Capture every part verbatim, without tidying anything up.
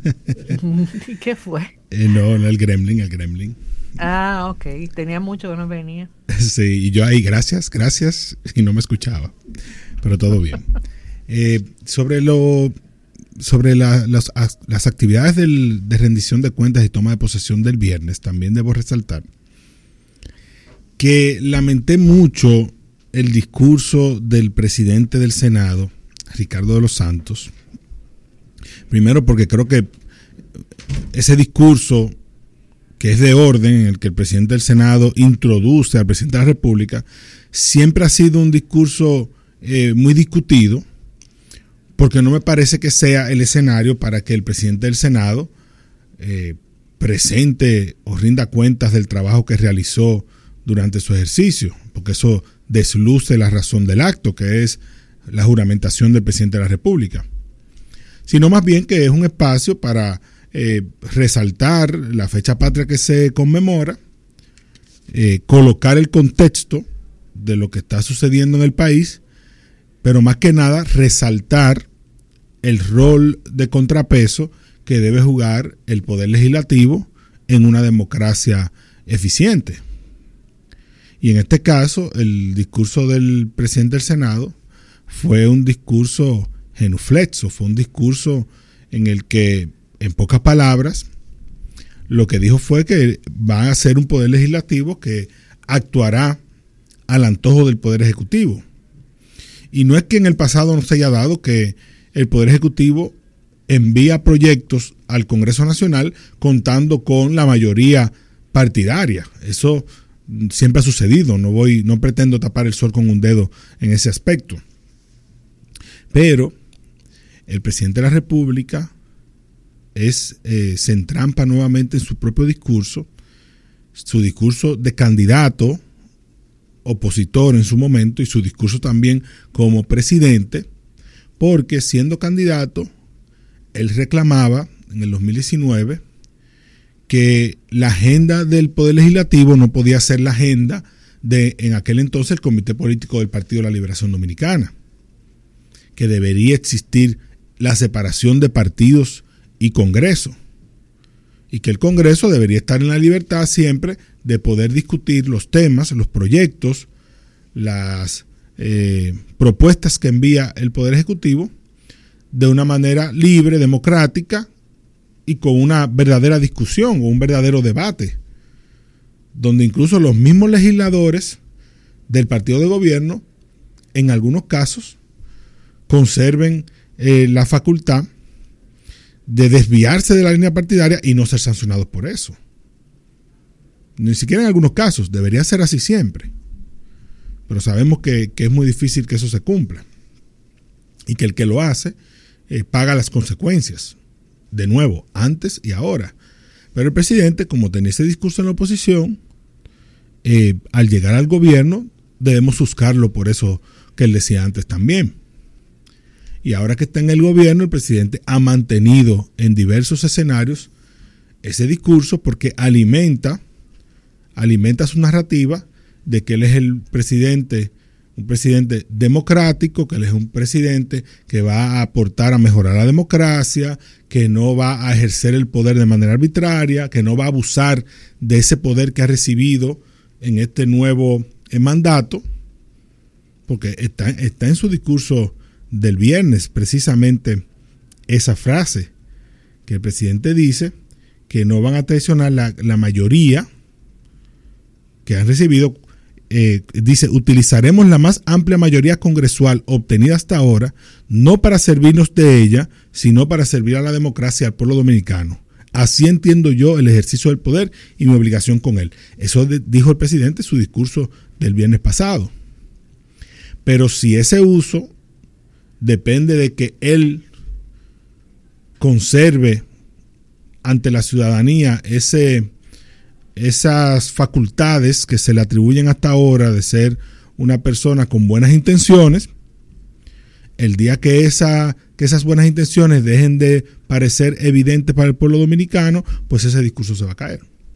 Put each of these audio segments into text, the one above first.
¿Qué fue? Eh, no, no, el gremlin, el gremlin. Ah, ok. Tenía mucho que no venía. Sí, y yo ahí, gracias, gracias, y no me escuchaba. Pero todo bien. Eh, sobre lo sobre la, las, las actividades del, de rendición de cuentas y toma de posesión del viernes, también debo resaltar que lamenté mucho el discurso del presidente del Senado, Ricardo de los Santos. Primero porque creo que ese discurso, que es de orden, en el que el presidente del Senado introduce al presidente de la República, siempre ha sido un discurso eh, muy discutido, porque no me parece que sea el escenario para que el presidente del Senado eh, presente o rinda cuentas del trabajo que realizó durante su ejercicio, porque eso desluce la razón del acto, que es la juramentación del presidente de la República, sino más bien que es un espacio para eh, resaltar la fecha patria que se conmemora, eh, colocar el contexto de lo que está sucediendo en el país, pero más que nada resaltar el rol de contrapeso que debe jugar el poder legislativo en una democracia eficiente. Y en este caso, el discurso del presidente del Senado fue un discurso genuflexo, fue un discurso en el que, en pocas palabras, lo que dijo fue que va a ser un poder legislativo que actuará al antojo del poder ejecutivo. Y no es que en el pasado no se haya dado que el poder ejecutivo envía proyectos al Congreso Nacional contando con la mayoría partidaria. Eso siempre ha sucedido, no voy, no pretendo tapar el sol con un dedo en ese aspecto. Pero el presidente de la República es, eh, se entrampa nuevamente en su propio discurso, su discurso de candidato opositor en su momento y su discurso también como presidente, porque siendo candidato, él reclamaba en el dos mil diecinueve que la agenda del Poder Legislativo no podía ser la agenda de, en aquel entonces, el Comité Político del Partido de la Liberación Dominicana, que debería existir la separación de partidos y Congreso, y que el Congreso debería estar en la libertad siempre de poder discutir los temas, los proyectos, las eh, propuestas que envía el Poder Ejecutivo de una manera libre, democrática y con una verdadera discusión o un verdadero debate, donde incluso los mismos legisladores del partido de gobierno, en algunos casos, conserven eh, la facultad de desviarse de la línea partidaria y no ser sancionados por eso. Ni siquiera en algunos casos, debería ser así siempre. Pero sabemos que, que es muy difícil que eso se cumpla. Y que el que lo hace eh, paga las consecuencias. De nuevo, antes y ahora. Pero el presidente, como tenía ese discurso en la oposición, eh, al llegar al gobierno, debemos juzgarlo por eso que él decía antes también. Y ahora que está en el gobierno, el presidente ha mantenido en diversos escenarios ese discurso porque alimenta, alimenta su narrativa de que él es el presidente, un presidente democrático, que él es un presidente que va a aportar a mejorar la democracia, que no va a ejercer el poder de manera arbitraria, que no va a abusar de ese poder que ha recibido en este nuevo mandato, porque está, está en su discurso del viernes precisamente esa frase que el presidente dice que no van a traicionar la, la mayoría que han recibido. Eh, dice, utilizaremos la más amplia mayoría congresual obtenida hasta ahora, no para servirnos de ella, sino para servir a la democracia y al pueblo dominicano. Así entiendo yo el ejercicio del poder y mi obligación con él. Eso de, dijo el presidente en su discurso del viernes pasado. Pero si ese uso depende de que él conserve ante la ciudadanía ese, esas facultades que se le atribuyen hasta ahora de ser una persona con buenas intenciones, el día que, esa, que esas buenas intenciones dejen de parecer evidentes para el pueblo dominicano, pues ese discurso se va a caer.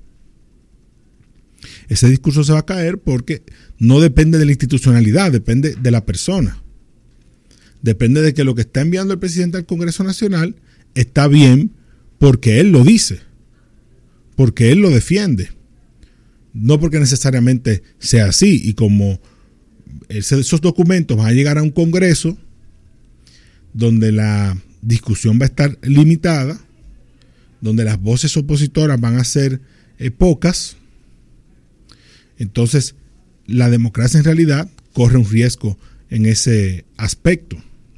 Ese discurso se va a caer porque no depende de la institucionalidad, depende de la persona. Depende de que lo que está enviando el presidente al Congreso Nacional está bien porque él lo dice, porque él lo defiende, no porque necesariamente sea así. Y como esos documentos van a llegar a un Congreso donde la discusión va a estar limitada, donde las voces opositoras van a ser eh, pocas, entonces la democracia en realidad corre un riesgo en ese aspecto.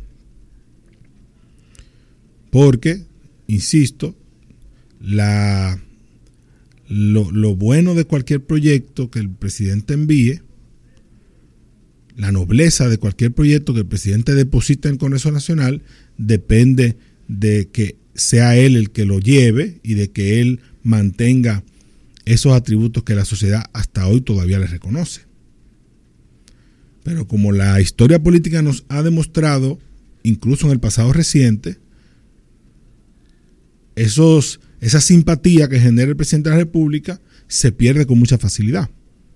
Porque, insisto, la, lo, lo bueno de cualquier proyecto que el presidente envíe, la nobleza de cualquier proyecto que el presidente deposite en el Congreso Nacional, depende de que sea él el que lo lleve y de que él mantenga esos atributos que la sociedad hasta hoy todavía le reconoce. Pero como la historia política nos ha demostrado, incluso en el pasado reciente, esos, esa simpatía que genera el presidente de la República se pierde con mucha facilidad.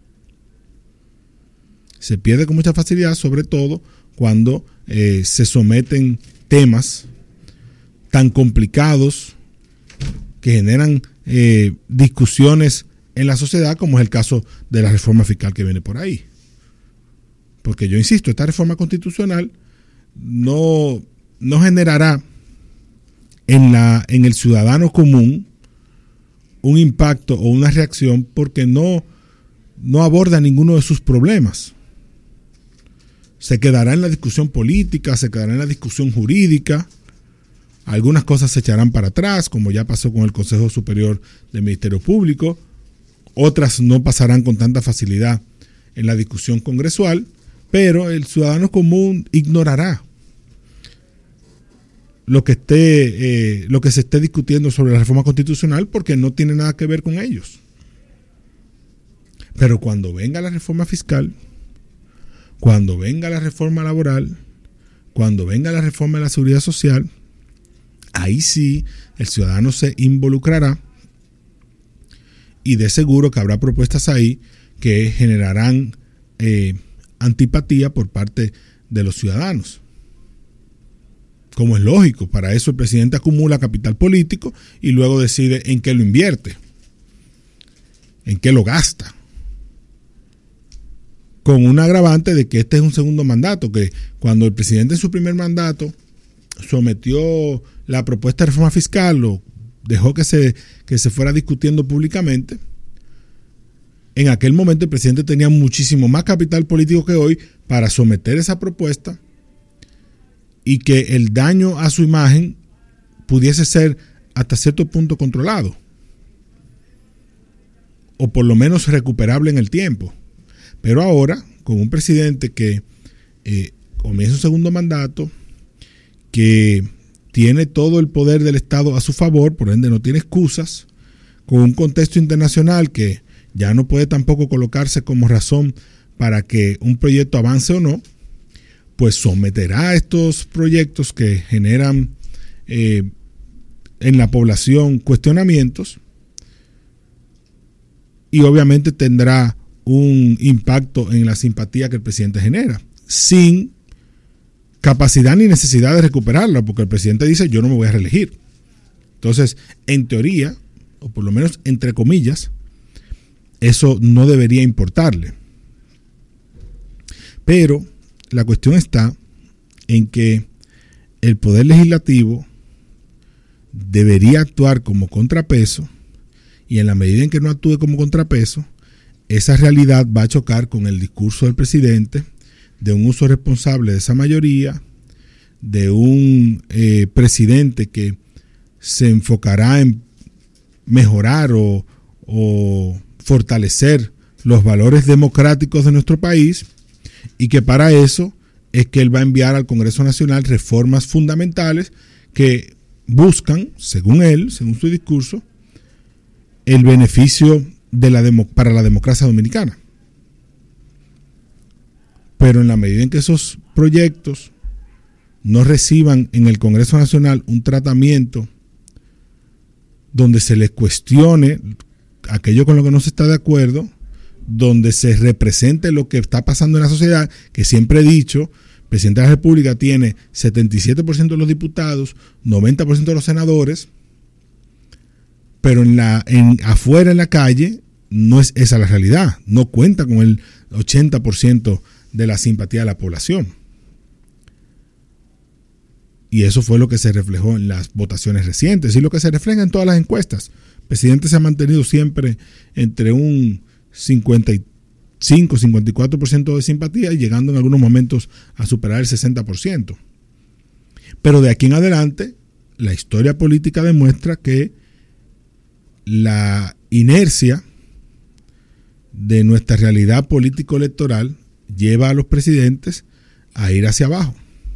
Se pierde con mucha facilidad, sobre todo cuando eh, se someten temas tan complicados que generan eh, discusiones en la sociedad, como es el caso de la reforma fiscal que viene por ahí. Porque yo insisto, esta reforma constitucional no, no generará en, la, en el ciudadano común un impacto o una reacción, porque no, no aborda ninguno de sus problemas. Se quedará en la discusión política, se quedará en la discusión jurídica. Algunas cosas se echarán para atrás, como ya pasó con el Consejo Superior del Ministerio Público. Otras no pasarán con tanta facilidad en la discusión congresual, pero el ciudadano común ignorará lo que esté, eh, lo que se esté discutiendo sobre la reforma constitucional, porque no tiene nada que ver con ellos. Pero cuando venga la reforma fiscal, cuando venga la reforma laboral, cuando venga la reforma de la seguridad social, ahí sí el ciudadano se involucrará, y de seguro que habrá propuestas ahí que generarán eh, antipatía por parte de los ciudadanos. Como es lógico, para eso el presidente acumula capital político y luego decide en qué lo invierte, en qué lo gasta. Con un agravante de que este es un segundo mandato, que cuando el presidente en su primer mandato sometió la propuesta de reforma fiscal, o dejó que se, que se fuera discutiendo públicamente, en aquel momento el presidente tenía muchísimo más capital político que hoy para someter esa propuesta y que el daño a su imagen pudiese ser hasta cierto punto controlado, o por lo menos recuperable en el tiempo. Pero ahora, con un presidente que eh, comienza un segundo mandato, que tiene todo el poder del Estado a su favor, por ende no tiene excusas, con un contexto internacional que ya no puede tampoco colocarse como razón para que un proyecto avance o no, pues someterá a estos proyectos que generan eh, en la población cuestionamientos, y obviamente tendrá un impacto en la simpatía que el presidente genera, sin capacidad ni necesidad de recuperarla, porque el presidente dice: yo no me voy a reelegir. Entonces, en teoría, o por lo menos entre comillas, eso no debería importarle. Pero la cuestión está en que el Poder Legislativo debería actuar como contrapeso, y en la medida en que no actúe como contrapeso, esa realidad va a chocar con el discurso del presidente de un uso responsable de esa mayoría, de un eh, presidente que se enfocará en mejorar o, o fortalecer los valores democráticos de nuestro país, y que para eso es que él va a enviar al Congreso Nacional reformas fundamentales que buscan, según él, según su discurso, el beneficio de la demo, para la democracia dominicana. Pero en la medida en que esos proyectos no reciban en el Congreso Nacional un tratamiento donde se les cuestione aquello con lo que no se está de acuerdo, donde se represente lo que está pasando en la sociedad, que siempre he dicho, el presidente de la República tiene setenta y siete por ciento de los diputados, noventa por ciento de los senadores, pero en la, en, afuera en la calle no es esa la realidad. No cuenta con el ochenta por ciento de la simpatía de la población. Y eso fue lo que se reflejó en las votaciones recientes y lo que se refleja en todas las encuestas. El presidente se ha mantenido siempre entre un cincuenta y cinco, cincuenta y cuatro por ciento de simpatía y llegando en algunos momentos a superar el sesenta por ciento. Pero de aquí en adelante, la historia política demuestra que la inercia de nuestra realidad político-electoral lleva a los presidentes a ir hacia abajo,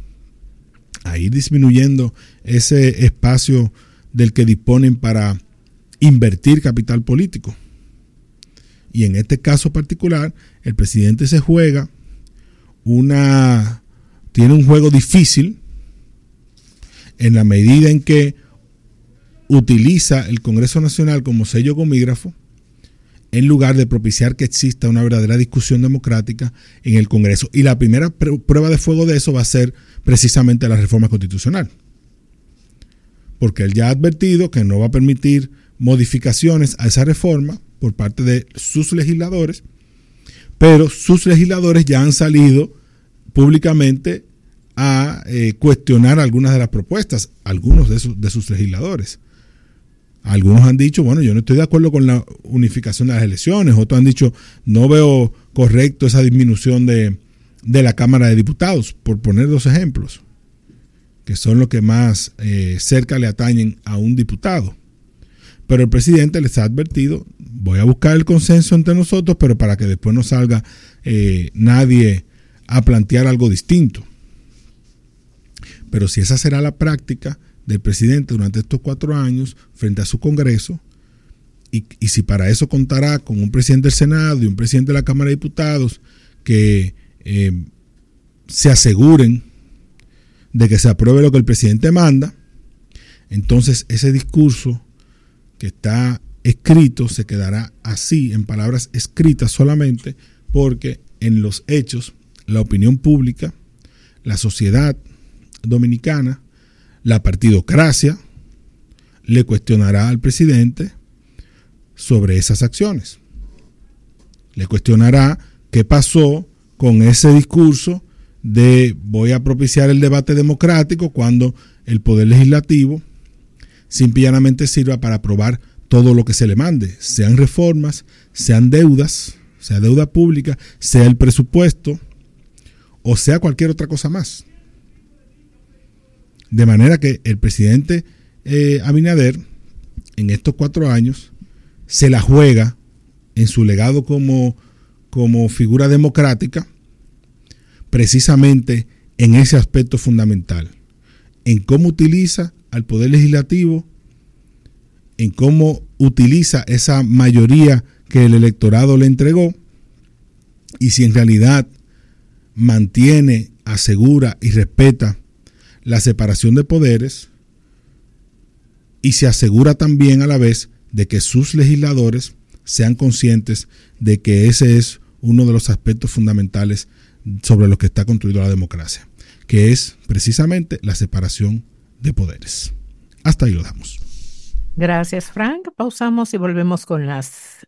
a ir disminuyendo ese espacio del que disponen para invertir capital político. Y en este caso particular, el presidente se juega una, tiene un juego difícil en la medida en que utiliza el Congreso Nacional como sello gomígrafo en lugar de propiciar que exista una verdadera discusión democrática en el Congreso. Y la primera prueba de fuego de eso va a ser precisamente la reforma constitucional. Porque él ya ha advertido que no va a permitir modificaciones a esa reforma por parte de sus legisladores, pero sus legisladores ya han salido públicamente a eh, cuestionar algunas de las propuestas, algunos de, sus, de sus legisladores. Algunos han dicho, bueno, yo no estoy de acuerdo con la unificación de las elecciones. Otros han dicho, no veo correcto esa disminución de, de la Cámara de Diputados, por poner dos ejemplos, que son los que más eh, cerca le atañen a un diputado. Pero el presidente les ha advertido, voy a buscar el consenso entre nosotros, pero para que después no salga eh, nadie a plantear algo distinto. Pero si esa será la práctica del presidente durante estos cuatro años frente a su Congreso, y, y si para eso contará con un presidente del Senado y un presidente de la Cámara de Diputados que eh, se aseguren de que se apruebe lo que el presidente manda, entonces ese discurso que está escrito se quedará así, en palabras escritas solamente, porque en los hechos la opinión pública, la sociedad dominicana, la partidocracia le cuestionará al presidente sobre esas acciones. Le cuestionará qué pasó con ese discurso de voy a propiciar el debate democrático cuando el poder legislativo simple y llanamente sirva para aprobar todo lo que se le mande, sean reformas, sean deudas, sea deuda pública, sea el presupuesto o sea cualquier otra cosa más. De manera que el presidente eh, Abinader en estos cuatro años se la juega en su legado como, como figura democrática precisamente en ese aspecto fundamental, en cómo utiliza al poder legislativo, en cómo utiliza esa mayoría que el electorado le entregó y si en realidad mantiene, asegura y respeta la separación de poderes y se asegura también a la vez de que sus legisladores sean conscientes de que ese es uno de los aspectos fundamentales sobre los que está construida la democracia, que es precisamente la separación de poderes. Hasta ahí lo damos. Gracias, Frank. Pausamos y volvemos con las